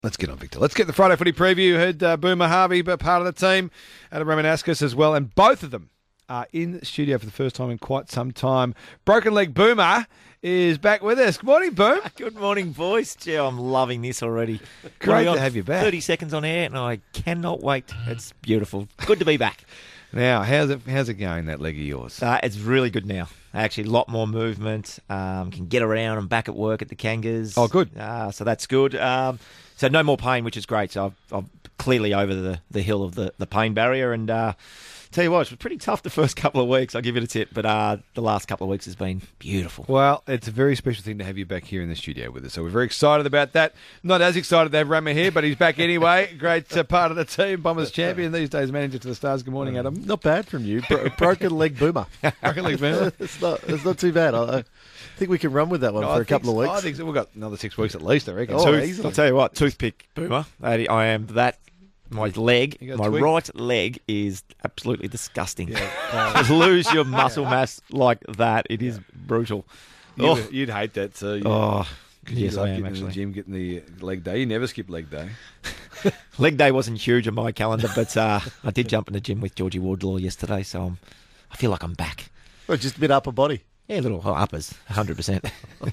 Let's get on, Victor. Let's get the Friday Footy preview. Heard Boomer Harvey, but part of the team, Adam Ramanauskas as well, and both of them are in the studio for the first time in quite some time. Broken Leg Boomer is back with us. Good morning, Boom. Good morning, boys. Gee, I'm loving this already. Great to have you back. 30 seconds on air, and I cannot wait. It's beautiful. Good to be back. Now, how's it going, that leg of yours? It's really good now. Actually, a lot more movement. Can get around. I'm back at work at the Kangas. Oh, good. So that's good. So no more pain, which is great. So I'm clearly over the hill of the pain barrier. And tell you what, it was pretty tough the first couple of weeks. I'll give you a tip. But the last couple of weeks has been beautiful. Well, it's a very special thing to have you back here in the studio with us. So we're very excited about that. Not as excited to have Rama here, but he's back anyway. Great part of the team. Bombers champion these days, manager to the Stars. Good morning, Adam. Not bad from you. Broken leg Boomer. Broken leg Boomer. It's not too bad. I think we can run with that one for a couple of weeks. I think so. We've got another 6 weeks at least, I reckon. Easily. I'll tell you what, toothpick, Boomer. I am that. My leg, my right leg is absolutely disgusting. Yeah. To lose your muscle mass like that, it is brutal. You'd hate that. So yes, I am actually. In the gym, getting the leg day. You never skip leg day. Leg day wasn't huge on my calendar, but I did jump in the gym with Georgie Wardlaw yesterday, so I feel like I'm back. Well, just a bit upper body. Yeah, little uppers, 100%.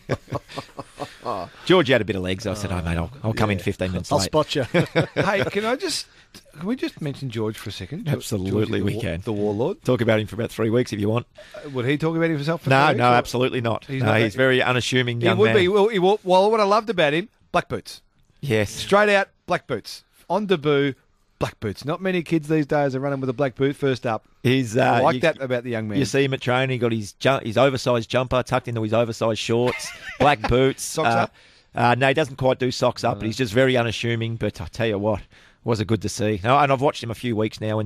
Georgie had a bit of legs. I said, "Oh, mate, I'll come in 15 minutes I'll late." spot you. Hey, can we just mention George for a second? Absolutely, Georgie, we can. The Warlord. Talk about him for about 3 weeks if you want. Would he talk about himself for 3 No, weeks? no, absolutely not. He's very unassuming young man. He would be. Well, what I loved about him, black boots. Yes. Straight out, black boots. On debut, black boots. Not many kids these days are running with a black boot first up. I like that about the young man. You see him at training. He got his oversized jumper tucked into his oversized shorts, black boots. Socks up? No, he doesn't quite do socks up, but he's just very unassuming. But I tell you what, was it good to see. And I've watched him a few weeks now in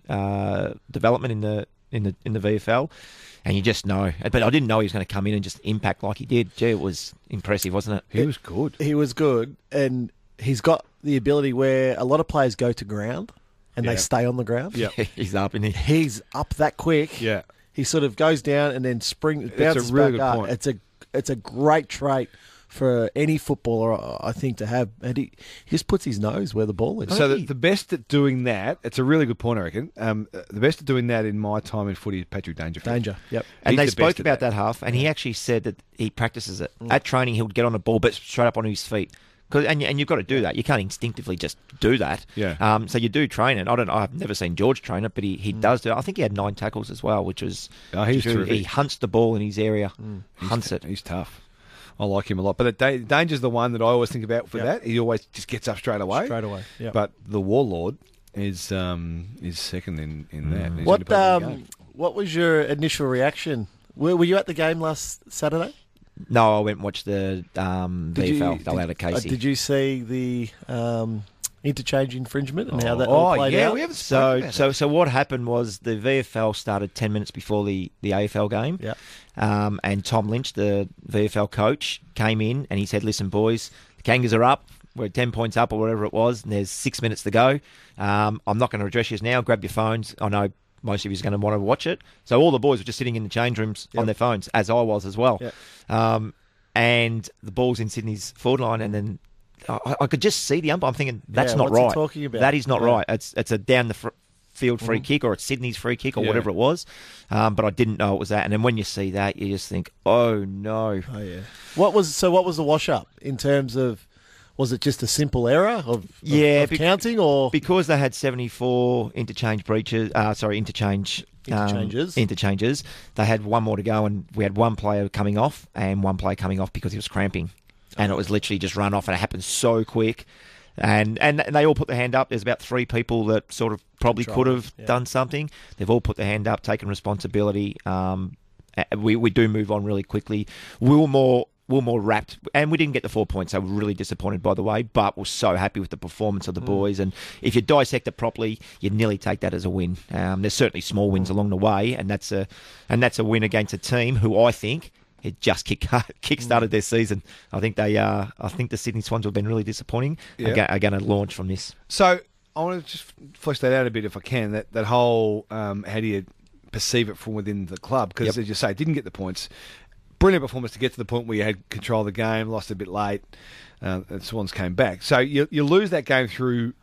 the development in the VFL, and you just know. But I didn't know he was going to come in and just impact like he did. Gee, it was impressive, wasn't it? He was good. He was good, and he's got the ability where a lot of players go to ground and they stay on the ground. Yeah, he's up, isn't he? He's up that quick. Yeah, he sort of goes down and then bounces really back good up. point. It's a great trait for any footballer, I think, to have. And he just puts his nose where the ball is. So the best at doing that, it's a really good point, I reckon. The best at doing that in my time in footy is Patrick Dangerfield. Yep. And He's they the best spoke about that half, and he actually said that he practices it. At training, he'll get on a ball, but straight up on his feet. And you've got to do that. You can't instinctively just do that. Yeah. So you do train it. I've never seen George train it, but he does do it. I think he had 9 tackles as well, which was... he's terrific. He hunts the ball in his area. Hunts it. He's tough. I like him a lot. But Danger's the one that I always think about for that. He always just gets up straight away. Yep. But the Warlord is second in that. What was your initial reaction? Were you at the game last Saturday? No, I went and watched the VFL. They out of Casey. Did you see the interchange infringement and how that all played out? We haven't spoken about that. So what happened was the VFL started 10 minutes before the AFL game. Yeah. And Tom Lynch, the VFL coach, came in and he said, "Listen, boys, the Kangas are up. We're 10 points up or whatever it was, and there's 6 minutes to go. I'm not going to address you now. Grab your phones. I know most of you are going to want to watch it." So all the boys were just sitting in the change rooms on their phones, as I was as well. Yep. And the ball's in Sydney's forward line, and then I could just see the umpire. I'm thinking, that's not what's he right. talking about? That is not right. It's a down the field free kick, or it's Sydney's free kick, or whatever it was. But I didn't know it was that. And then when you see that, you just think, oh no. Oh yeah. What was the wash up in terms of? Was it just a simple error of counting, or because they had 74 interchange breaches? Interchanges. They had one more to go, and we had one player coming off, and one player coming off because he was cramping, and it was literally just run off, and it happened so quick. And they all put their hand up. There's about 3 people that sort of probably could have done something. They've all put their hand up, taken responsibility. We do move on really quickly. We were more wrapped, and we didn't get the 4 points, so we're really disappointed, by the way, but we're so happy with the performance of the boys, and if you dissect it properly, you'd nearly take that as a win. There's certainly small wins along the way, and that's a win against a team who I think it just kick-started their season. I think the Sydney Swans have been really disappointing. Are going to launch from this. So I want to just flesh that out a bit if I can, that whole how do you perceive it from within the club, because as you say, didn't get the points. brilliant performance to get to the point where you had control of the game, lost a bit late, and Swans came back. So you lose that game through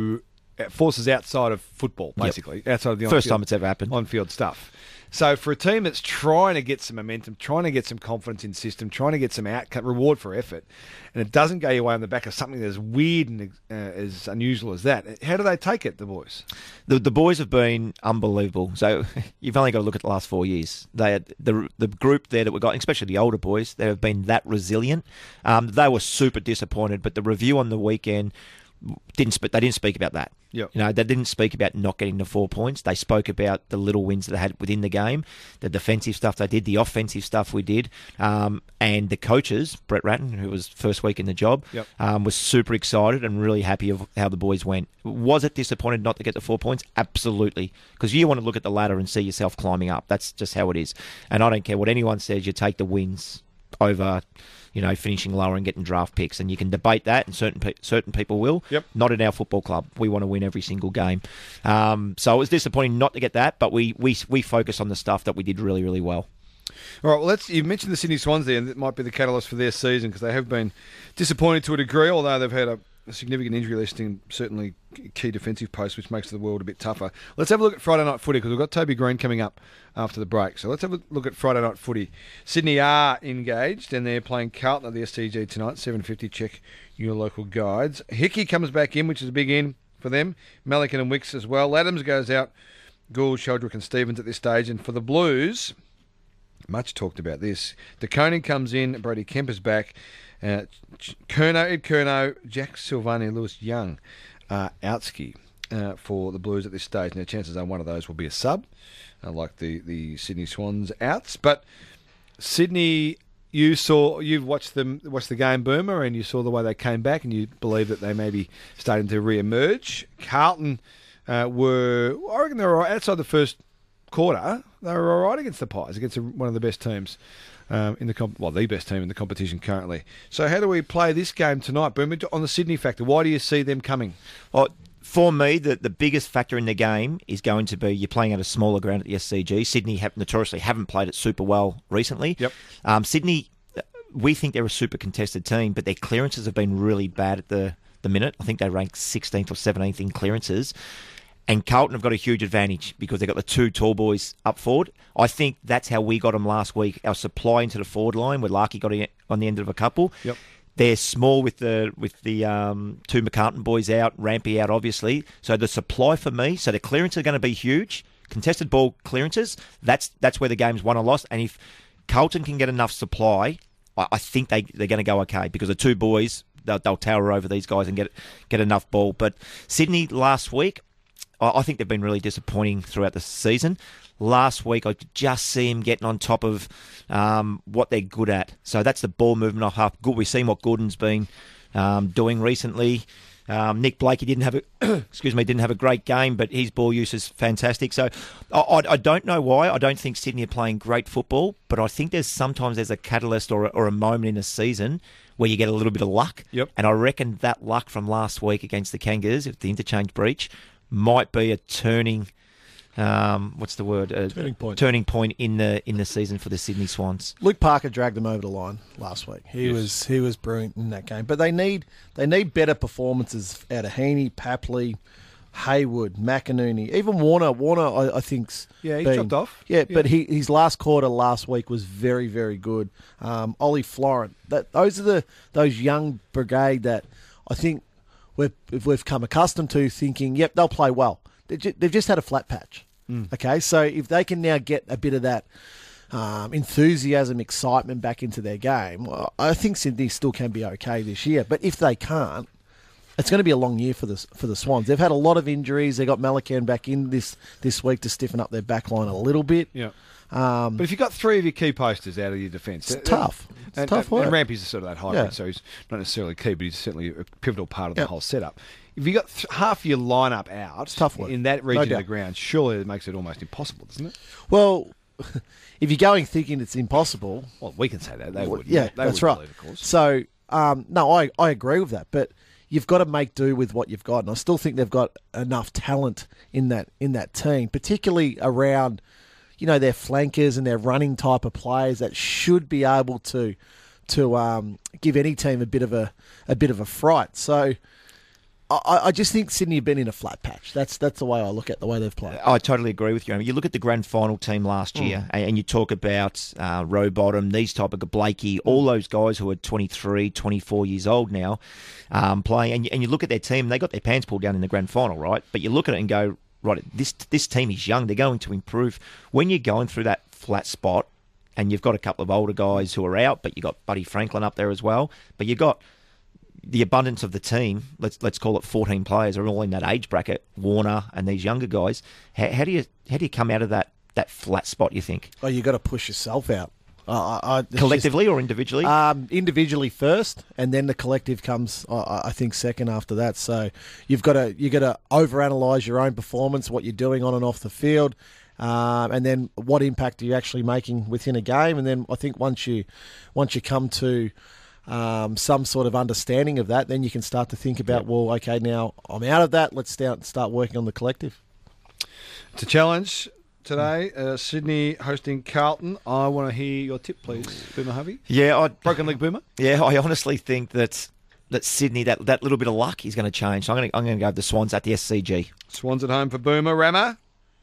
forces outside of football, basically, outside of the first time it's ever happened on-field stuff. So for a team that's trying to get some momentum, trying to get some confidence in system, trying to get some outcome, reward for effort, and it doesn't go your way on the back of something as weird and as unusual as that, how do they take it, the boys? The boys have been unbelievable. So you've only got to look at the last 4 years. They had the group there that we got, especially the older boys, they have been that resilient. They were super disappointed, but the review on the weekend they didn't speak about that. Yep. They didn't speak about not getting the 4 points. They spoke about the little wins that they had within the game, the defensive stuff they did, the offensive stuff we did, and the coaches, Brett Ratton, who was first week in the job, was super excited and really happy of how the boys went. Was it disappointed not to get the 4 points? Absolutely, because you want to look at the ladder and see yourself climbing up. That's just how it is. And I don't care what anyone says, you take the wins over finishing lower and getting draft picks, and you can debate that, and certain people will. Yep. Not in our football club. We want to win every single game. So it was disappointing not to get that, but we focus on the stuff that we did really, really well. All right, well, you mentioned the Sydney Swans there, and that might be the catalyst for their season because they have been disappointed to a degree, although they've had a significant injury list in certainly key defensive posts, which makes the world a bit tougher. Let's have a look at Friday night footy because we've got Toby Green coming up after the break. So let's have a look at Friday night footy. Sydney are engaged and they're playing Carlton at the SCG tonight, 7:50. Check your local guides. Hickey comes back in, which is a big in for them. Malikan and Wicks as well. Adams goes out. Gould, Sheldrick and Stevens at this stage. And for the Blues, much talked about this. De Koning comes in. Brady Kemper's back. Ed Curnow, Jack Silvani, Lewis Young are outski for the Blues at this stage. Now, chances are one of those will be a sub, like the Sydney Swans outs. But Sydney, you've watched the game, Boomer, and you saw the way they came back, and you believe that they may be starting to re-emerge. Carlton I reckon they were outside the first quarter. They were all right against the Pies, against one of the best teams. The best team in the competition currently. So how do we play this game tonight, Boom? On the Sydney factor, why do you see them coming? Well, for me, the biggest factor in the game is going to be you're playing at a smaller ground at the SCG. Sydney notoriously haven't played it super well recently. Yep. Sydney, we think they're a super contested team, but their clearances have been really bad at the minute. I think they ranked 16th or 17th in clearances. And Carlton have got a huge advantage because they've got the two tall boys up forward. I think that's how we got them last week. Our supply into the forward line, where Larkey got on the end of a couple. Yep. They're small with the two McCartan boys out, Rampy out, obviously. So the supply for me, so the clearances are going to be huge. Contested ball clearances, that's where the game's won or lost. And if Carlton can get enough supply, I think they're going to go okay because the two boys, they'll tower over these guys and get enough ball. But Sydney last week, I think they've been really disappointing throughout the season. Last week, I could just see him getting on top of what they're good at. So that's the ball movement off half. Good. We've seen what Gooden's been doing recently. Nick Blakey didn't have a great game, but his ball use is fantastic. So I don't know why. I don't think Sydney are playing great football, but I think sometimes there's a catalyst or a moment in a season where you get a little bit of luck. Yep. And I reckon that luck from last week against the Kangaroos, with the interchange breach, might be a turning turning point in the season for the Sydney Swans. Luke Parker dragged them over the line last week. He was brilliant in that game. But they need better performances out of Heaney, Papley, Haywood, McInerney, even Warner. Warner, I think's he dropped off. Yeah, but his last quarter last week was very, very good. Ollie Florent. Those are those young brigade that I think we've come accustomed to thinking, yep, they'll play well. They've just had a flat patch. Okay, so if they can now get a bit of that enthusiasm, excitement back into their game, well, I think Sydney still can be okay this year. But if they can't, it's going to be a long year for the Swans. They've had a lot of injuries. They got Malikan back in this week to stiffen up their back line a little bit. Yeah. But if you've got three of your key posters out of your defence, it's tough. It's tough work. And Rampy's sort of that hybrid, so he's not necessarily key, but he's certainly a pivotal part of the whole setup. If you've got half your lineup out it's tough work. In that region of the ground, surely it makes it almost impossible, doesn't it? Well, if you're going thinking it's impossible... Well, we can say that. They would. Yeah, that's right. Believe, of course. So, no, I agree with that, but you've got to make do with what you've got, and I still think they've got enough talent in that team, particularly around... their flankers and their running type of players that should be able to give any team a bit of a fright. So I just think Sydney have been in a flat patch. That's the way I look at the way they've played. I totally agree with you. I mean, you look at the grand final team last year, and you talk about Rowbottom, these type of Blakey, all those guys who are 23, 24 years old now, playing, and you look at their team, they got their pants pulled down in the grand final, right? But you look at it and go, right, this team is young, they're going to improve. When you're going through that flat spot, and you've got a couple of older guys who are out, but you've got Buddy Franklin up there as well, but you've got the abundance of the team, let's call it 14 players, are all in that age bracket, Warner and these younger guys. How do you come out of that flat spot, you think? Oh, you got to push yourself out. Collectively or individually? Individually first, and then the collective comes, I think, second after that. So you got to overanalyze your own performance, what you're doing on and off the field, and then what impact are you actually making within a game. And then I think once you come to some sort of understanding of that, then you can start to think about, well, okay, now I'm out of that. Let's start working on the collective. It's a challenge today. Sydney hosting Carlton. I want to hear your tip, please, Boomer Harvey. Yeah, Broken Leg Boomer. Yeah, I honestly think that Sydney, that little bit of luck is going to change. So I'm going to go with the Swans at the SCG. Swans at home for Boomer. Rammer.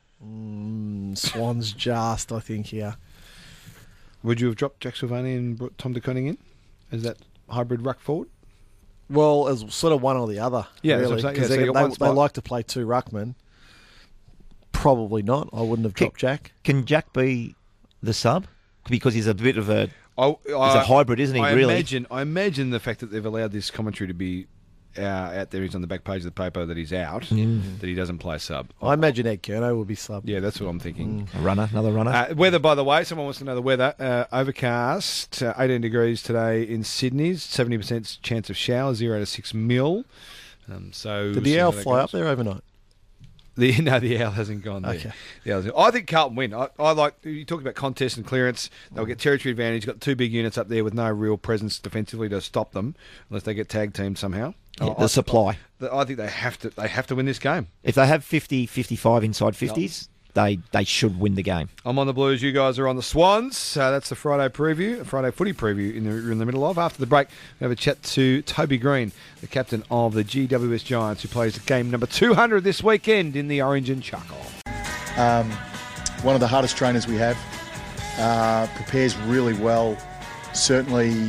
Swans just, I think, yeah. Would you have dropped Jack Silvani and brought Tom de Koning in? Is that hybrid ruck forward? Well, it's sort of one or the other, yeah, really, because they like to play two ruckmen. Probably not. I wouldn't have dropped Jack. Can Jack be the sub? Because he's a bit of a he's a hybrid, isn't he, really? I imagine the fact that they've allowed this commentary to be out there, he's on the back page of the paper that he's out, that he doesn't play sub. I imagine Ed Kerno will be sub. Yeah, that's what I'm thinking. Another runner. Weather, by the way, someone wants to know the weather. Overcast, 18 degrees today in Sydney, 70% chance of showers, 0 to 6 mil. Did the owl fly up there overnight? No, the owl hasn't gone there. Okay. I think Carlton win. I like, you talk about contest and clearance. They'll get territory advantage. Got two big units up there with no real presence defensively to stop them, unless they get tag teamed somehow. Yeah, the supply. I think they have to win this game. If they have 50, 55 inside 50s, they should win the game. I'm on the Blues. You guys are on the Swans. That's the Friday preview, Friday footy preview you're in the middle of. After the break, we have a chat to Toby Green, the captain of the GWS Giants, who plays game number 200 this weekend in the Orange and Charcoal. One of the hardest trainers we have. Prepares really well. Certainly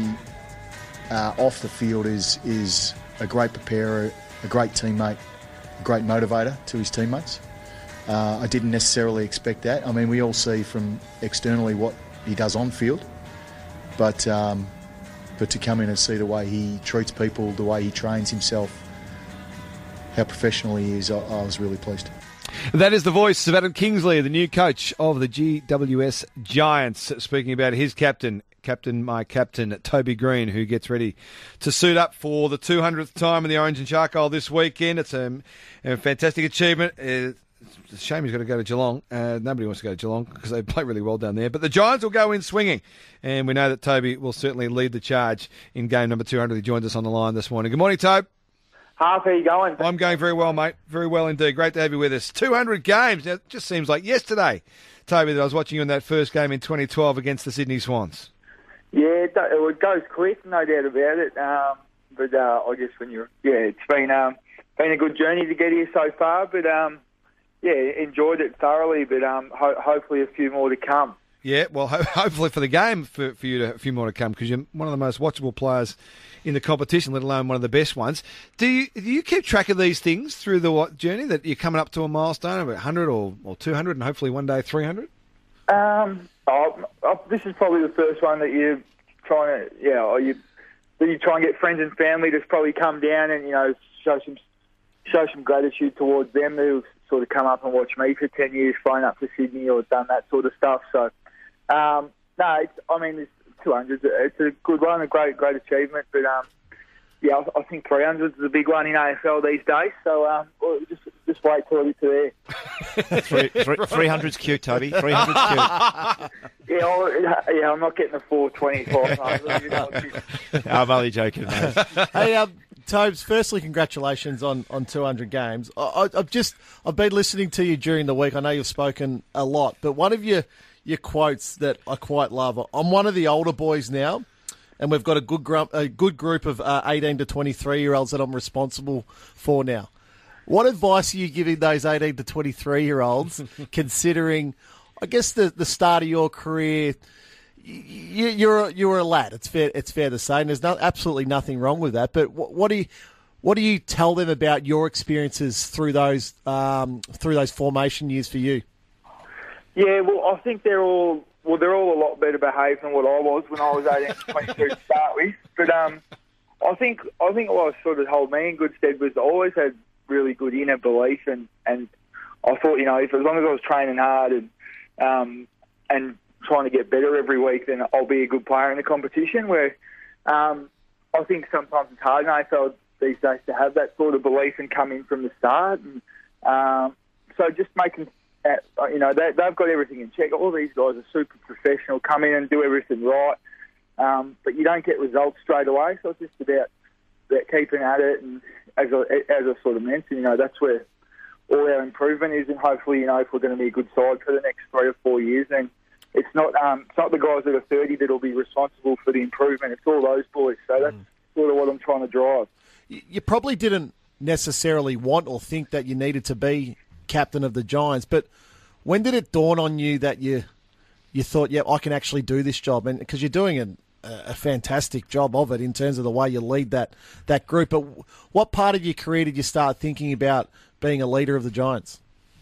off the field is a great preparer, a great teammate, a great motivator to his teammates. I didn't necessarily expect that. I mean, we all see from externally what he does on field, but to come in and see the way he treats people, the way he trains himself, how professional he is, I was really pleased. That is the voice of Adam Kingsley, the new coach of the GWS Giants, speaking about his my captain, Toby Green, who gets ready to suit up for the 200th time in the Orange and Charcoal this weekend. It's a fantastic achievement. It's a shame he's got to go to Geelong. Nobody wants to go to Geelong because they play really well down there. But the Giants will go in swinging. And we know that Toby will certainly lead the charge in game number 200. He joins us on the line this morning. Good morning, Tobe. Half, how you going? I'm going very well, mate. Very well indeed. Great to have you with us. 200 games. Now, it just seems like yesterday, Toby, that I was watching you in that first game in 2012 against the Sydney Swans. Yeah, it goes quick, no doubt about it. But I guess it's been a good journey to get here so far. But enjoyed it thoroughly. But hopefully a few more to come. Yeah, well, hopefully for the game for you a few more to come, because you're one of the most watchable players in the competition, let alone one of the best ones. Do you keep track of these things through the journey, that you're coming up to a milestone of 100 or 200 and hopefully one day 300? This is probably the first one that you're trying to, that you try and get friends and family to probably come down and, show some gratitude towards them who've sort of come up and watched me for 10 years, flown up to Sydney or done that sort of stuff. So, it's 200. It's a good one, a great achievement. But I think 300 is a big one in AFL these days. So just wait till I get to there. 300's cute, Toby. 300's cute. I'm not getting the 425. I'm only joking, mate. Hey, Tobes, firstly, congratulations on 200 games. I've been listening to you during the week. I know you've spoken a lot, but one of your quotes that I quite love. I'm one of the older boys now, and we've got a good group of 18 to 23-year-olds that I'm responsible for now. What advice are you giving those 18 to 23-year-olds, considering, I guess, the start of your career? You're a lad. It's fair to say, and there's absolutely nothing wrong with that. But what do you tell them about your experiences through those formation years for you? Yeah, well, I think they're all a lot better behaved than what I was when I was 18 to 22 to start with. But I think what sort of held me in good stead was I always had really good inner belief, and I thought, if as long as I was training hard and trying to get better every week, then I'll be a good player in the competition. Where I think sometimes it's hard in AFL these days to have that sort of belief and come in from the start. And so just making, they've got everything in check. All these guys are super professional, come in and do everything right, but you don't get results straight away. So it's just about keeping at it. And as I sort of mentioned, that's where all our improvement is. And hopefully, if we're going to be a good side for the next 3 or 4 years, then it's not the guys that are 30 that will be responsible for the improvement. It's all those boys. So that's sort of what I'm trying to drive. You probably didn't necessarily want or think that you needed to be captain of the Giants, but when did it dawn on you that you thought, yeah, I can actually do this job? And because you're doing a fantastic job of it in terms of the way you lead that group. But what part of your career did you start thinking about being a leader of the Giants?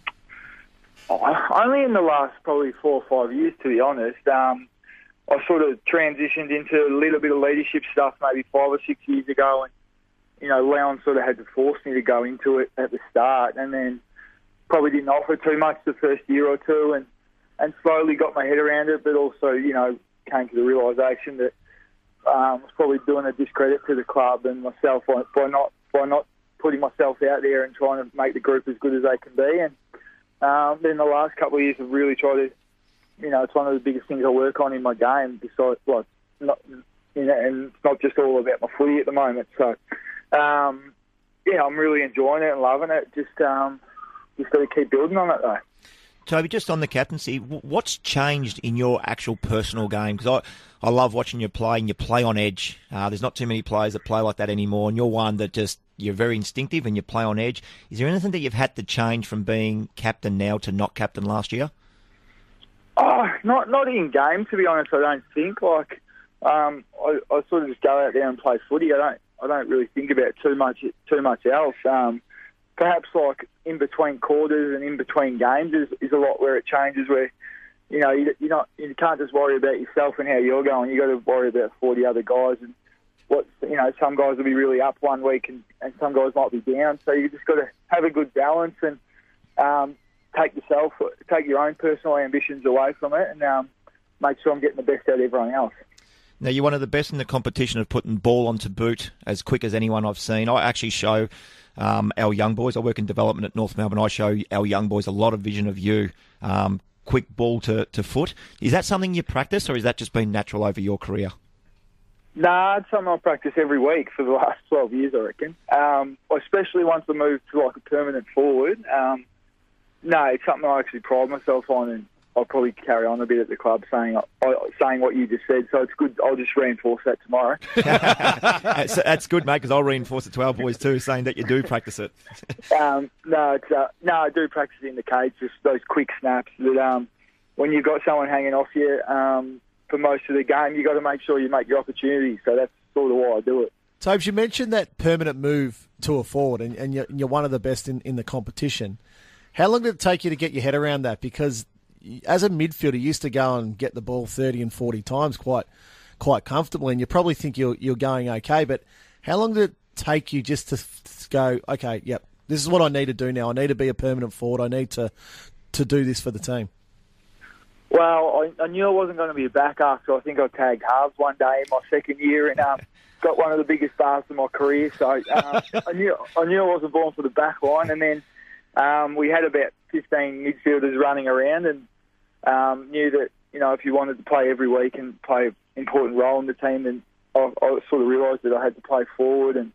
Only in the last probably 4 or 5 years, to be honest. I sort of transitioned into a little bit of leadership stuff maybe 5 or 6 years ago, and Leon sort of had to force me to go into it at the start, and then probably didn't offer too much the first year or two, and slowly got my head around it, but also came to the realisation that I was probably doing a discredit to the club and myself by not putting myself out there and trying to make the group as good as they can be. And then the last couple of years I've really tried to, it's one of the biggest things I work on in my game, besides, and it's not just all about my footy at the moment. So, I'm really enjoying it and loving it. Just got to keep building on it, though. Toby, just on the captaincy, what's changed in your actual personal game? Because I love watching you play, and you play on edge. There's not too many players that play like that anymore, and you're one that you're very instinctive and you play on edge. Is there anything that you've had to change from being captain now to not captain last year? Not in game, to be honest. I don't think. I sort of just go out there and play footy. I don't really think about too much else. Perhaps in between quarters and in between games is a lot where it changes. Where you can't just worry about yourself and how you're going. You got to worry about 40 other guys, and some guys will be really up one week and some guys might be down. So you just got to have a good balance and take your own personal ambitions away from it, and make sure I'm getting the best out of everyone else. Now, you're one of the best in the competition of putting ball onto boot as quick as anyone I've seen. I actually show our young boys, I work in development at North Melbourne, I show our young boys a lot of vision of you, quick ball to foot. Is that something you practice, or has that just been natural over your career? Nah, it's something I practice every week for the last 12 years, I reckon. Especially once I moved to a permanent forward. It's something I actually pride myself on, and I'll probably carry on a bit at the club saying what you just said. So it's good. I'll just reinforce that tomorrow. That's good, mate, because I'll reinforce it to our boys too, saying that you do practice it. I do practice it in the cage, just those quick snaps that when you've got someone hanging off you for most of the game, you've got to make sure you make your opportunities. So that's sort of why I do it. Tobes, you mentioned that permanent move to a forward, and you're one of the best in the competition. How long did it take you to get your head around that? Because as a midfielder, you used to go and get the ball 30 and 40 times quite comfortably, and you probably think you're going okay. But how long did it take you just to go, okay, yep, this is what I need to do now. I need to be a permanent forward. I need to do this for the team. Well, I knew I wasn't going to be a backup, so I think I tagged halves one day in my second year and got one of the biggest bars of my career. So I knew I wasn't born for the back line, and then we had about 15 midfielders running around, and knew that if you wanted to play every week and play an important role in the team, then I sort of realised that I had to play forward, and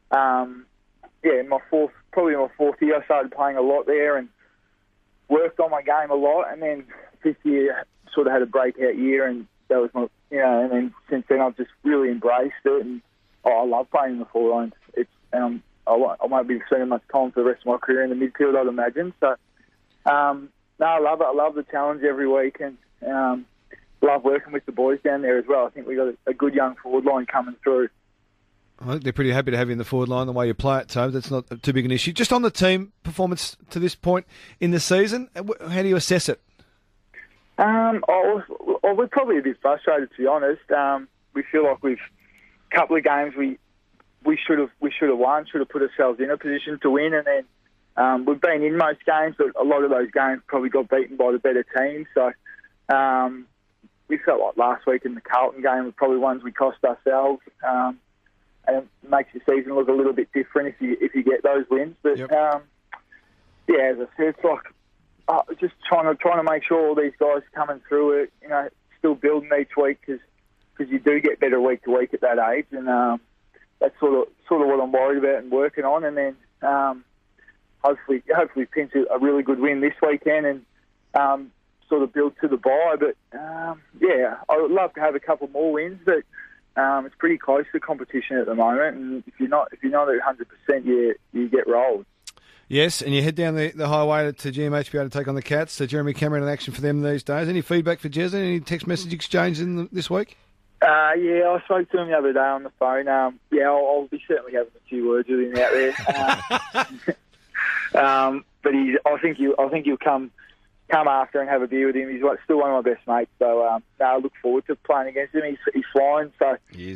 in my fourth year, I started playing a lot there and worked on my game a lot. And then fifth year, sort of had a breakout year, and that was my, and then since then I've just really embraced it. And I love playing in the forwards. I won't be spending much time for the rest of my career in the midfield, I'd imagine. So, no, I love it. I love the challenge every week, and love working with the boys down there as well. I think we've got a good young forward line coming through. I think they're pretty happy to have you in the forward line the way you play it, Tobe. That's not too big an issue. Just on the team performance to this point in the season, how do you assess it? We're probably a bit frustrated, to be honest. We feel like a couple of games we should have won, should have put ourselves in a position to win, and then we've been in most games, but a lot of those games probably got beaten by the better team. So we felt like last week in the Carlton game were probably ones we cost ourselves. And it makes your season look a little bit different if you get those wins. But yep. As I said, it's like just trying to make sure all these guys coming through it, still building each week because you do get better week to week at that age, and that's sort of what I'm worried about and working on. And then hopefully pinch a really good win this weekend and sort of build to the bye. But I would love to have a couple more wins, but it's pretty close to competition at the moment, and if you're not at 100%, you get rolled. Yes, and you head down the highway to GMHBA to take on the Cats. So Jeremy Cameron in action for them these days. Any feedback for Jezza? Any text message exchange this week? I spoke to him the other day on the phone. I'll be certainly having a few words with him out there. But I think you'll come after and have a beer with him. He's still one of my best mates, so I look forward to playing against him. He's flying, so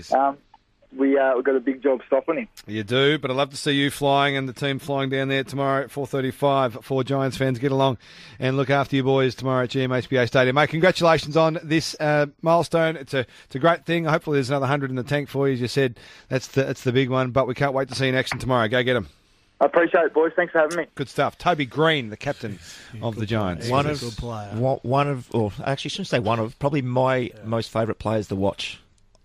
we've got a big job stopping him. You do, but I'd love to see you flying and the team flying down there tomorrow at 4:35 for Giants fans. Get along and look after your boys tomorrow at GMHBA Stadium. Mate, congratulations on this milestone. It's a great thing. Hopefully there's another 100 in the tank for you. As you said, that's the big one, but we can't wait to see you in action tomorrow. Go get them. I appreciate it, boys. Thanks for having me. Good stuff. Toby Green, the captain of the Giants. One of good player. Actually, I shouldn't say one of, probably my most favourite players to watch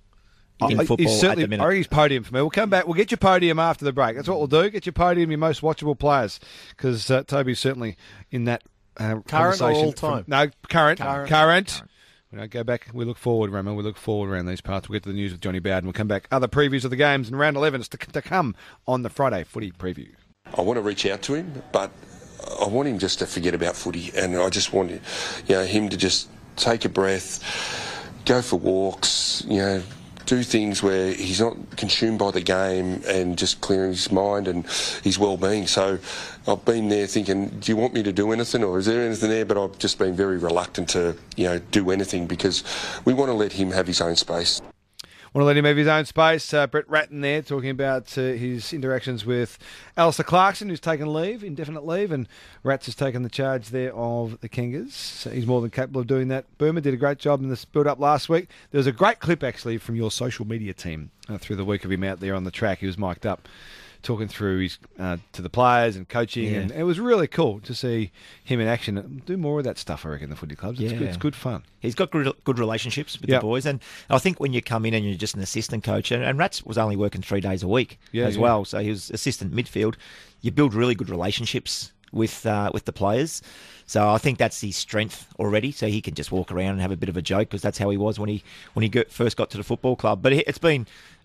in football he's certainly, at the minute. I think he's podium for me. We'll come back. We'll get your podium after the break. That's what we'll do. Get your podium, your most watchable players, because Toby's certainly in that Current or all time? Current. We don't go back. We look forward, Ramo. We look forward around these parts. We'll get to the news with Johnny Bowden. We'll come back. Other previews of the games and round 11 is to come on the Friday footy preview. I want to reach out to him, but I want him just to forget about footy, and I just want him to just take a breath, go for walks, do things where he's not consumed by the game and just clearing his mind and his well-being. So I've been there thinking, do you want me to do anything, or is there anything there? But I've just been very reluctant to do anything because we want to let him have his own space. Want to let him have his own space. Brett Ratton there talking about his interactions with Alistair Clarkson, who's taken leave, indefinite leave, and Rats has taken the charge there of the Kangas. So he's more than capable of doing that. Boomer did a great job in this build-up last week. There was a great clip, actually, from your social media team through the week of him out there on the track. He was mic'd up, talking through his to the players and coaching, and it was really cool to see him in action. Do more of that stuff, I reckon, the footy clubs. It's good fun. He's got good relationships with the boys, and I think when you come in and you're just an assistant coach, and Rats was only working 3 days a week well, so he was assistant midfield. You build really good relationships with the players. So I think that's his strength already. So he can just walk around and have a bit of a joke, because that's how he was when he first got to the football club. But it's been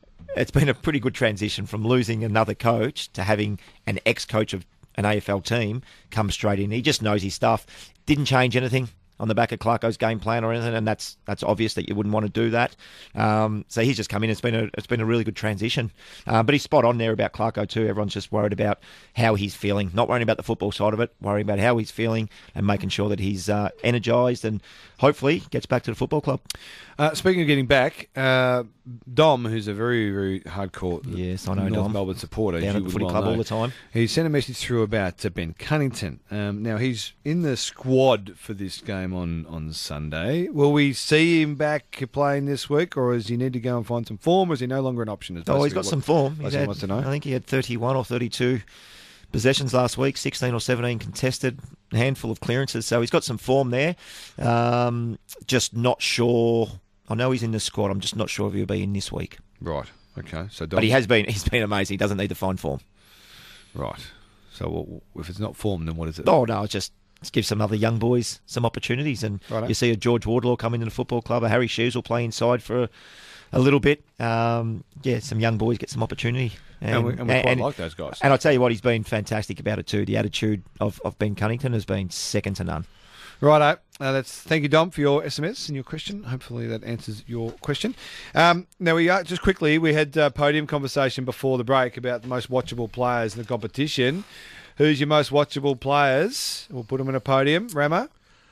a pretty good transition from losing another coach to having an ex-coach of an AFL team come straight in. He just knows his stuff. Didn't change anything on the back of Clarko's game plan or anything, and that's obvious that you wouldn't want to do that. So he's just come in. It's been a really good transition. But he's spot on there about Clarko too. Everyone's just worried about how he's feeling, not worrying about the football side of it, worrying about how he's feeling and making sure that he's energised and hopefully gets back to the football club. Speaking of getting back, Dom, who's a very, very hardcore North Dom. Melbourne supporter, down at the footy club all the time. He sent a message through about Ben Cunnington. Now, he's in the squad for this game on Sunday. Will we see him back playing this week, or does he need to go and find some form, or is he no longer an option? He's got some form. Wants to know. I think he had 31 or 32 possessions last week, 16 or 17 contested, a handful of clearances. So he's got some form there. Just not sure. I know he's in the squad. I'm just not sure if he'll be in this week. Right. Okay, so But he's been amazing. He doesn't need to find form. right. So if it's not form, then what is it? Oh, no, it's just give some other young boys some opportunities. And Righto. you see a George Wardlaw come into the football club, a Harry Shoes will play inside for a little bit. Some young boys get some opportunity. And we quite like those guys. And I'll tell you what, he's been fantastic about it too. The attitude of Ben Cunnington has been second to none. Righto. Thank you, Dom, for your SMS and your question. Hopefully that answers your question. Now, just quickly, we had a podium conversation before the break about the most watchable players in the competition. Who's your most watchable players? We'll put them in a podium. Ramo?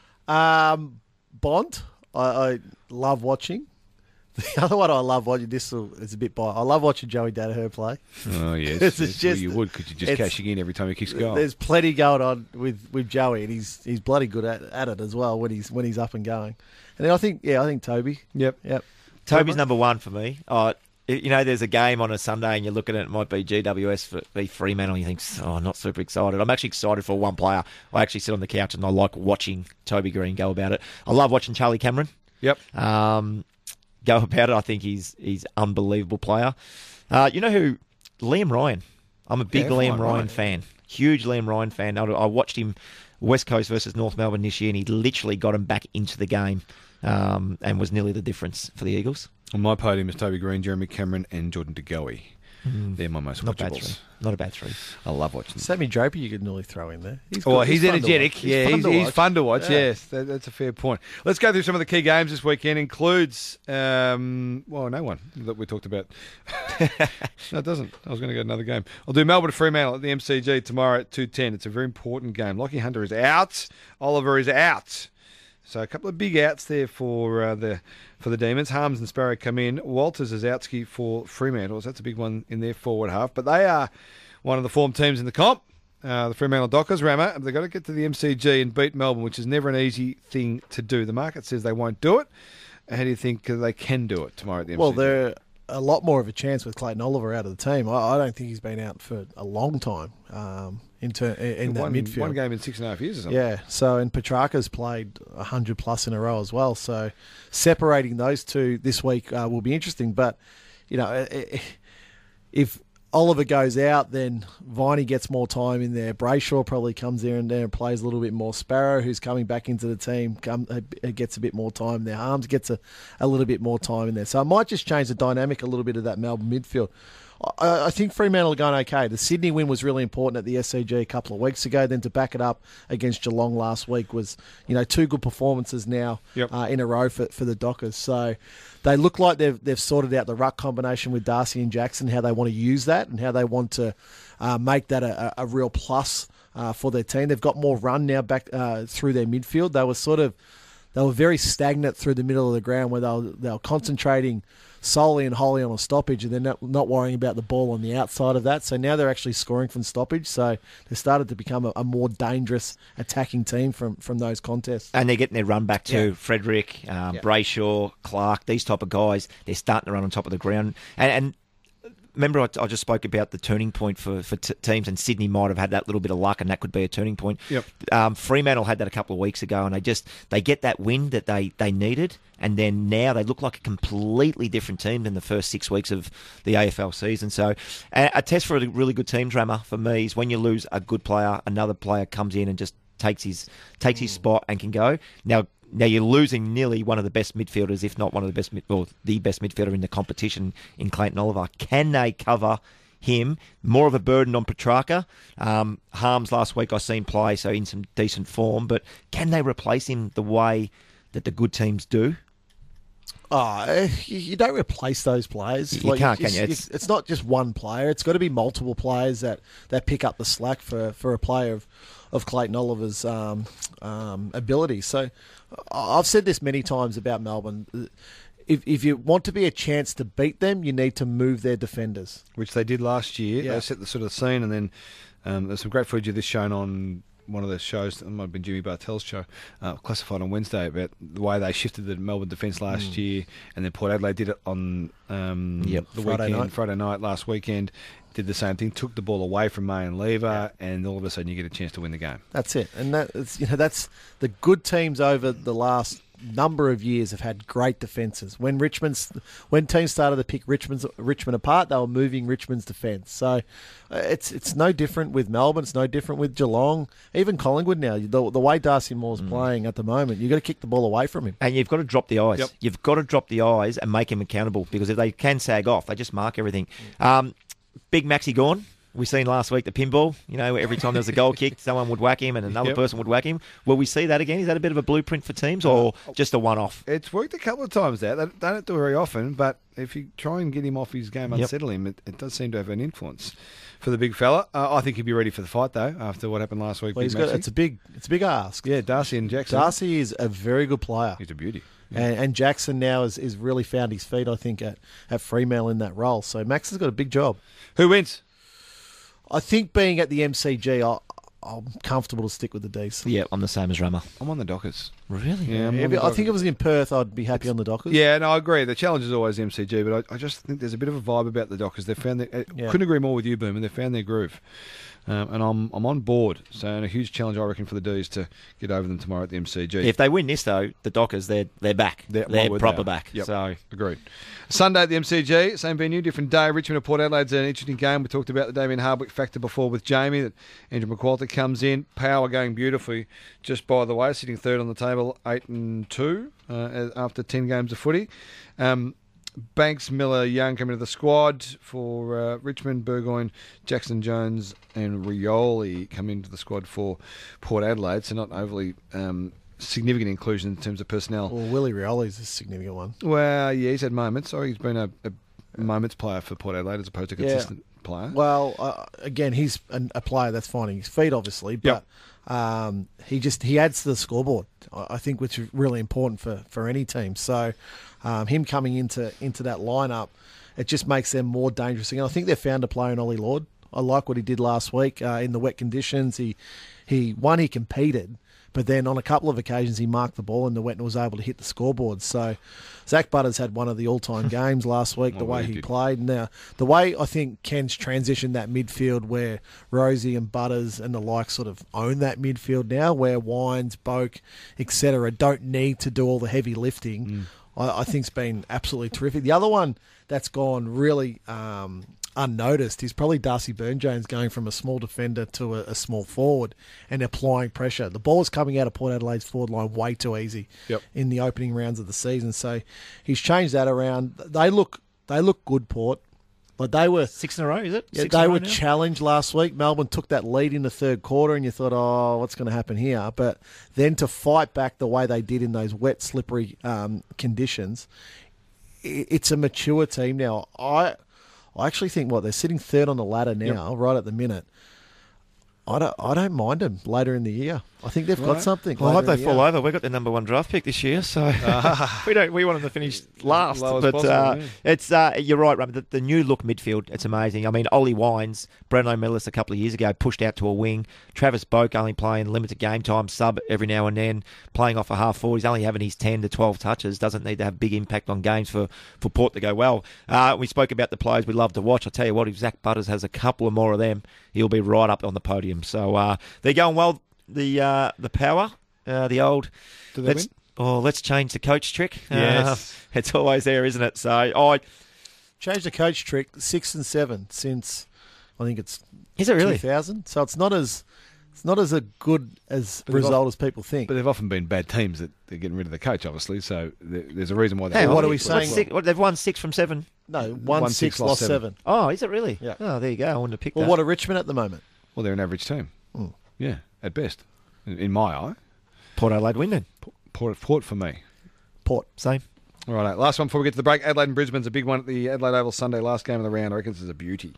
Bond, I love watching. The other one I love watching, it's a bit biased. I love watching Joey Danaher play. Oh, yes. It's Well, just- you would, because you're just cashing in every time he kicks a goal. There's plenty going on with Joey, and he's bloody good at it as well when he's up and going. And then I think Toby. Yep. Toby's number one for me. There's a game on a Sunday and you're looking at it might be GWS v Fremantle and you think, I'm not super excited. I'm actually excited for one player. I actually sit on the couch and I like watching Toby Green go about it. I love watching Charlie Cameron. Yep. Go about it. I think he's unbelievable player. You know who? Liam Ryan. I'm a big Liam Ryan fan. Huge Liam Ryan fan. I watched him West Coast versus North Melbourne this year and he literally got him back into the game and was nearly the difference for the Eagles. On my podium is Toby Green, Jeremy Cameron, and Jordan De Goey. They're my most watchables. Not a bad three. I love watching them. Sammy Draper, you could nearly throw in there. He's fun to energetic. watch. He's fun to watch. Yeah. Yes, that's a fair point. Let's go through some of the key games this weekend. Includes, no one that we talked about. No, it doesn't. I was going to go to another game. I'll do Melbourne to Fremantle at the MCG tomorrow at 2:10. It's a very important game. Lockie Hunter is out. Oliver is out. So a couple of big outs there for the Demons. Harms and Sparrow come in. Walters is outski for Fremantle. So that's a big one in their forward half. But they are one of the form teams in the comp. The Fremantle Dockers, Rama, they've got to get to the MCG and beat Melbourne, which is never an easy thing to do. The market says they won't do it. How do you think they can do it tomorrow at the MCG? Well, they're a lot more of a chance with Clayton Oliver out of the team. I don't think he's been out for a long time in that midfield. One game in 6.5 years or something. Yeah, so and Petrarca's played 100 plus in a row as well. So separating those two this week will be interesting. But if Oliver goes out, then Viney gets more time in there. Brayshaw probably comes there and plays a little bit more. Sparrow, who's coming back into the team, gets a bit more time there. Harms gets a little bit more time in there. So it might just change the dynamic a little bit of that Melbourne midfield. I think Fremantle are going okay. The Sydney win was really important at the SCG a couple of weeks ago. Then to back it up against Geelong last week was, two good performances now in a row for the Dockers. So they look like they've sorted out the ruck combination with Darcy and Jackson, how they want to use that and how they want to make that a real plus for their team. They've got more run now back through their midfield. They were very stagnant through the middle of the ground where they were concentrating solely and wholly on a stoppage and they're not worrying about the ball on the outside of that. So now they're actually scoring from stoppage. So they started to become a more dangerous attacking team from those contests. And they're getting their run back too. Yeah. Frederick, Brayshaw, Clark, these type of guys, they're starting to run on top of the ground. And remember, I just spoke about the turning point for teams, and Sydney might have had that little bit of luck, and that could be a turning point. Yep. Fremantle had that a couple of weeks ago, and they get that win that they needed, and then now they look like a completely different team than the first 6 weeks of the AFL season. So a test for a really good team, Drama, for me, is when you lose a good player, another player comes in and just takes his spot and can go. Now you're losing nearly one of the best midfielders, if not one of the best, the best midfielder in the competition in Clayton Oliver. Can they cover him? More of a burden on Petrarca. Harms last week I seen play, so in some decent form, but can they replace him the way that the good teams do? You don't replace those players. You can't, can you? It's not just one player. It's got to be multiple players that pick up the slack for a player of Clayton Oliver's ability. So I've said this many times about Melbourne. If you want to be a chance to beat them, you need to move their defenders. Which they did last year. Yeah. They set the sort of scene, and then there's some great footage of this shown on one of the shows, it might have been Jimmy Bartell's show, classified on Wednesday, about the way they shifted the Melbourne defence last year, and then Port Adelaide did it on Friday night last weekend. Did the same thing, took the ball away from May and Lever, and all of a sudden you get a chance to win the game. That's it, and that's the good teams over the last number of years have had great defences. When teams started to pick Richmond apart, they were moving Richmond's defence. So it's no different with Melbourne. It's no different with Geelong. Even Collingwood now. The way Darcy Moore's playing at the moment, you've got to kick the ball away from him. And you've got to drop the eyes. Yep. You've got to drop the eyes and make him accountable, because if they can sag off, they just mark everything. Big Maxi Gawn. We seen last week the pinball. Every time there was a goal kick, someone would whack him and another person would whack him. Will we see that again? Is that a bit of a blueprint for teams, or just a one-off? It's worked a couple of times there. They don't do it very often, but if you try and get him off his game, unsettle him, it does seem to have an influence for the big fella. I think he'd be ready for the fight, though, after what happened last week. Well, it's a big ask. Yeah, Darcy and Jackson. Darcy is a very good player. He's a beauty. And Jackson now is really found his feet, I think, at Fremantle in that role. So Max has got a big job. Who wins? I think being at the MCG, I'm comfortable to stick with the Ds. Yeah, I'm the same as Rama. I'm on the Dockers. Really? Yeah, I'm on the I Dockers. think if it was in Perth, I'd be happy on the Dockers. Yeah, no, I agree. The challenge is always the MCG, but I just think there's a bit of a vibe about the Dockers. They've found couldn't agree more with you, Boom, and they've found their groove. And I'm on board. So a huge challenge, I reckon, for the D's to get over them tomorrow at the MCG. If they win this, though, the Dockers, they're back. They're proper back. Yep. So Agreed. Sunday at the MCG, same venue, different day. Richmond at Port Adelaide's an interesting game. We talked about the Damien Hardwick factor before with Jamie, that Andrew McQualter comes in. Power going beautifully, just by the way, sitting third on the table, 8-2 after 10 games of footy. Banks, Miller, Young coming to the squad for Richmond. Burgoyne, Jackson Jones and Rioli come into the squad for Port Adelaide, so not overly significant inclusion in terms of personnel. Well, Willie Rioli's a significant one. Well, yeah, he's had moments. He's been a moments player for Port Adelaide as opposed to a consistent player. Well, again, he's a player that's finding his feet, obviously, but he adds to the scoreboard, I think, which is really important for any team. So him coming into that lineup, it just makes them more dangerous. And I think they've found a player in Ollie Lord. I like what he did last week in the wet conditions. He competed, but then on a couple of occasions he marked the ball in the wet and was able to hit the scoreboard. So Zach Butters had one of the all-time games last week, the way he played. Now, the way I think Ken's transitioned that midfield, where Rosie and Butters and the like sort of own that midfield now, where Wines, Boak, etc. don't need to do all the heavy lifting, I think's been absolutely terrific. The other one that's gone really unnoticed is probably Darcy Byrne-Jones going from a small defender to a small forward and applying pressure. The ball is coming out of Port Adelaide's forward line way too easy in the opening rounds of the season. So he's changed that around. They look good, Port. Like they were 6 in a row, is it? Yeah, they were challenged last week. Melbourne took that lead in the third quarter, and you thought, "Oh, what's going to happen here?" But then to fight back the way they did in those wet, slippery conditions, it's a mature team now. I actually think they're sitting third on the ladder now, right at the minute. I don't mind them later in the year. I think they've got something. Well, I hope they fall over. We've got the number 1 draft pick this year, so we want them to finish last. But it's you're right, Ram. The new look midfield, it's amazing. I mean, Ollie Wines, Brendan O'Millis a couple of years ago pushed out to a wing. Travis Boak only playing limited game time, sub every now and then, playing off a half forward. He's only having his 10 to 12 touches. Doesn't need to have big impact on games for Port to go well. We spoke about the players we love to watch. I tell you what, if Zach Butters has a couple of more of them, he'll be right up on the podium. So they're going well. The power, the old. Do they win? Let's change the coach trick. Yes, it's always there, isn't it? So change the coach trick 6 and 7 since I think it's 2000. So it's not as a good result as people think. But they've often been bad teams that they're getting rid of the coach, obviously. So there's a reason why. What are we saying? They've won 6 from 7. No, 1-6, lost 7. Oh, is it really? Yeah. Oh, there you go. I wanted to pick that. Well, what are Richmond at the moment? Well, they're an average team. Yeah, at best, in my eye. Port Adelaide win then. Port for me. Port. Same. All right, last one before we get to the break. Adelaide and Brisbane's a big one at the Adelaide Oval Sunday, last game of the round. I reckon this is a beauty.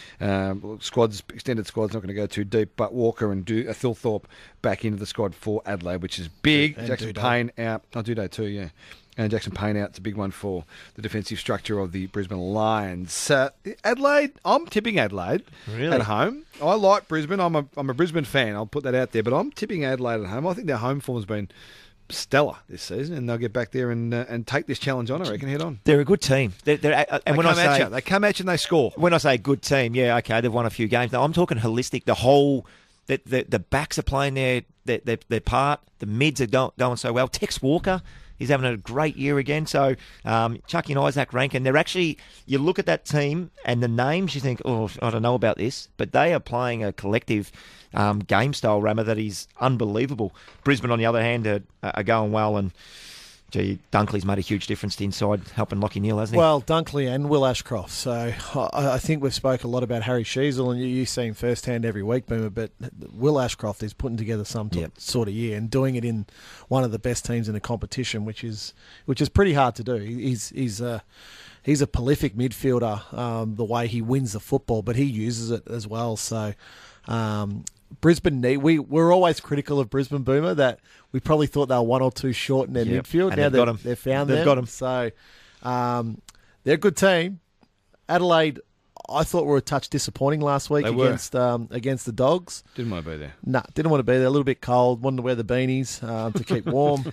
Extended squad's not going to go too deep, but Walker and Thilthorpe back into the squad for Adelaide, which is big. And Jackson Duday. Payne out. Duday too, yeah. And Jackson Payne out. It's a big one for the defensive structure of the Brisbane Lions. Adelaide, I'm tipping Adelaide at home. I like Brisbane. I'm a Brisbane fan. I'll put that out there. But I'm tipping Adelaide at home. I think their home form has been stellar this season, and they'll get back there and take this challenge on. I reckon head on. They're a good team. They come at you and they score. When I say good team, yeah, okay, they've won a few games. Now I'm talking holistic. The whole the backs are playing their part. The mids are going so well. Tex Walker He's having a great year again. So Chucky and Isaac Rankin, they're actually, you look at that team and the names, you think, oh, I don't know about this, but they are playing a collective game style, Rammer, that is unbelievable. Brisbane, on the other hand, are going well, and gee, Dunkley's made a huge difference to inside, helping Lockie Neal, hasn't he? Well, Dunkley and Will Ashcroft. So I think we've spoke a lot about Harry Sheasel, and you see him firsthand every week, Boomer. But Will Ashcroft is putting together some sort of year and doing it in one of the best teams in the competition, which is pretty hard to do. He's a prolific midfielder. The way he wins the football, but he uses it as well. So. Brisbane we're always critical of Brisbane, Boomer, that we probably thought they were one or two short in their midfield. And now they've found them. So they're a good team. Adelaide, I thought were a touch disappointing last week against the Dogs. Didn't want to be there. No, didn't want to be there. A little bit cold. Wanted to wear the beanies to keep warm.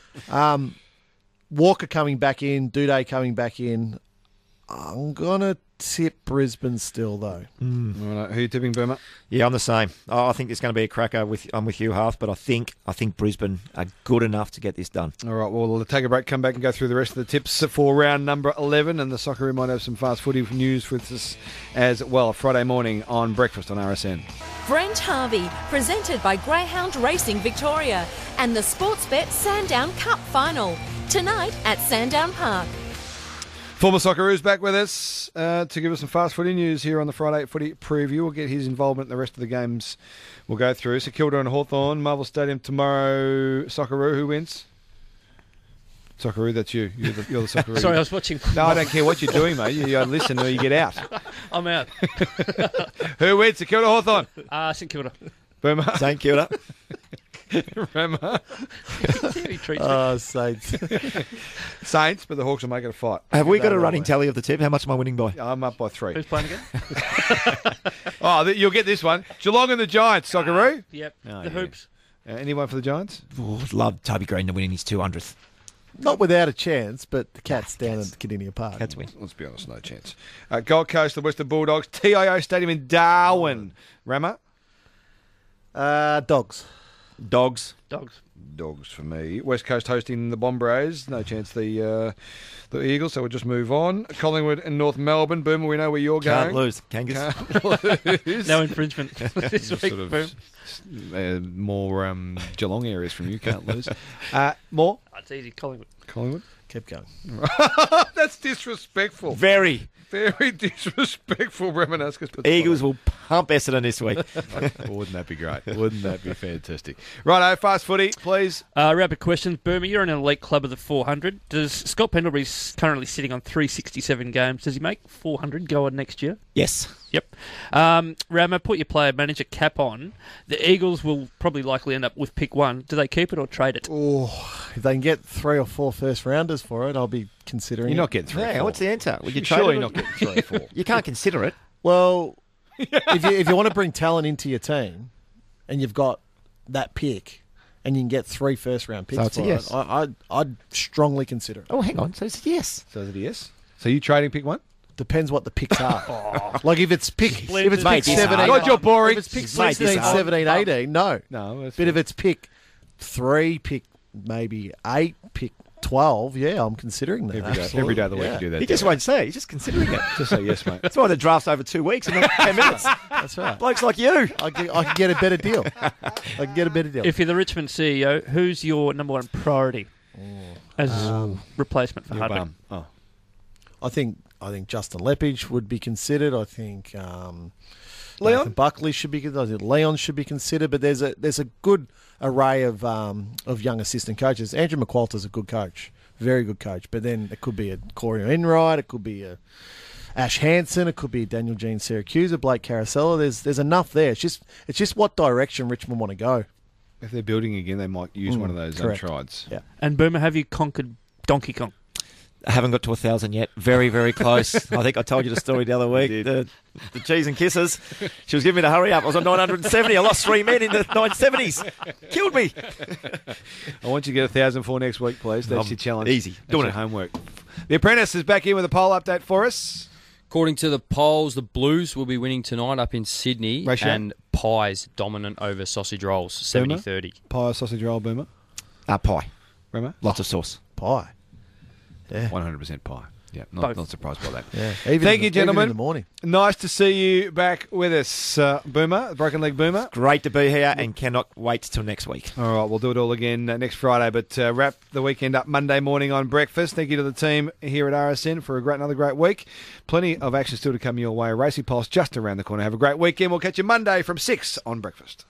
Walker coming back in. Duday coming back in. I'm going to tip Brisbane still, though. Right, who are you tipping, Boomer? Yeah, I'm the same. I think it's going to be a cracker. I'm with you, Half, but I think Brisbane are good enough to get this done. All right, well, we'll take a break, come back and go through the rest of the tips for round number 11, and the Socceroo might have some fast footy news with us as well. Friday morning on Breakfast on RSN. Brent Harvey, presented by Greyhound Racing Victoria, and the Sportsbet Sandown Cup Final, tonight at Sandown Park. Former Socceroos back with us to give us some fast footy news here on the Friday Footy Preview. We'll get his involvement in the rest of the games we'll go through. St Kilda and Hawthorn, Marvel Stadium tomorrow. Socceroo, who wins? Socceroo, that's you. You're the Socceroo. Sorry, I was watching. No, I don't care what you're doing, mate. You listen or you get out. I'm out. Who wins? St Kilda, Hawthorn? St Kilda. Boomer? St Kilda. Remember? Saints. Saints, but the Hawks will make it a fight. Have we got a running tally of the tip? How much am I winning by? I'm up by 3. Who's playing again? You'll get this one. Geelong and the Giants, Socceroo. Yep. Oh, the Hoops. Anyone for the Giants? Oh, I'd love Toby Green to win his 200th. Not without a chance, but the Cats down at Kardinia Park. Cats win. Let's be honest, no chance. Gold Coast, the Western Bulldogs, TIO Stadium in Darwin. Rammer? Dogs. Dogs. Dogs for me. West Coast hosting the Bombers. No chance the Eagles, so we'll just move on. Collingwood and North Melbourne. Boomer, we know where you're Can't going. lose. Kangas. Can't lose. No infringement this week. Sort Boom. of, more Geelong areas from you. Can't lose. More? It's easy. Collingwood. Collingwood? Keep going. That's disrespectful. Very. Very disrespectful, Remanuskas. Eagles will pump Essendon this week. Wouldn't that be great? Wouldn't that be fantastic? Righto, fast footy, please. Rapid questions. Boomer, you're in an elite club of the 400. Does Scott Pendlebury's currently sitting on 367 games? Does he make 400 go on next year? Yes. Yep. Rama, put your player manager cap on. The Eagles will probably likely end up with pick 1. Do they keep it or trade it? Oh, if they can get 3 or 4 first rounders for it, I'll be considering You're it. not getting 3 or 4. Yeah, what's the answer? Would you trade Surely it? not getting 3 or 4. You can't consider it. Well, if you want to bring talent into your team and you've got that pick and you can get 3 first-round picks So it's a for yes. it, I'd strongly consider it. Oh, hang on. So it's a yes. So is it a yes? So you trading pick 1? Depends what the picks are. Like if it's pick Mate, pick this 17, hard. God, you're boring. if it's pick Mate, this 16, hard. 17, 18, no. No. That's But if it's pick 3, pick maybe 8, pick 12, yeah, I'm considering that. every day of the week Yeah. you do that. He just won't say. He's just considering it. Just say yes, mate. That's why the draft's over 2 weeks and not 10 minutes. That's right. Blokes like you. I can get a better deal. I can get a better deal. If you're the Richmond CEO, who's your number 1 priority as replacement for Your Hardman? bum. Oh. I think Justin Lepage would be considered. I think Leon? Nathan Buckley should be considered. I think Leon should be considered. But there's a good array of young assistant coaches. Andrew McQualter's a good coach, very good coach. But then it could be a Corey Enright, it could be a Ash Hansen, it could be Daniel Jean Syracuse, Blake Caracella. There's enough there. It's just what direction Richmond want to go. If they're building again, they might use one of those correct. untrieds. Yeah. And Boomer, have you conquered Donkey Kong? I haven't got to 1,000 yet. Very, very close. I think I told you the story the other week. The cheese and kisses. She was giving me to hurry up. I was on 970. I lost 3 men in the 970s. Killed me. I want you to get 1,000 for next week, please. That's your challenge. Easy. That's Doing your it. homework. The Apprentice is back in with a poll update for us. According to the polls, the Blues will be winning tonight up in Sydney, Ratio? and pies dominant over sausage rolls, 70-30. Pie, sausage roll, Boomer. Pie. Remo? Lots of sauce. Pie. Yeah. 100% pie. Yeah, Both. not surprised by that. Yeah. Thank you, gentlemen. Even in the morning. Nice to see you back with us, Boomer, Broken Leg Boomer. Great to be here and cannot wait till next week. All right, we'll do it all again next Friday, but wrap the weekend up Monday morning on breakfast. Thank you to the team here at RSN for another great week. Plenty of action still to come your way. Racing Pulse just around the corner. Have a great weekend. We'll catch you Monday from 6 on breakfast.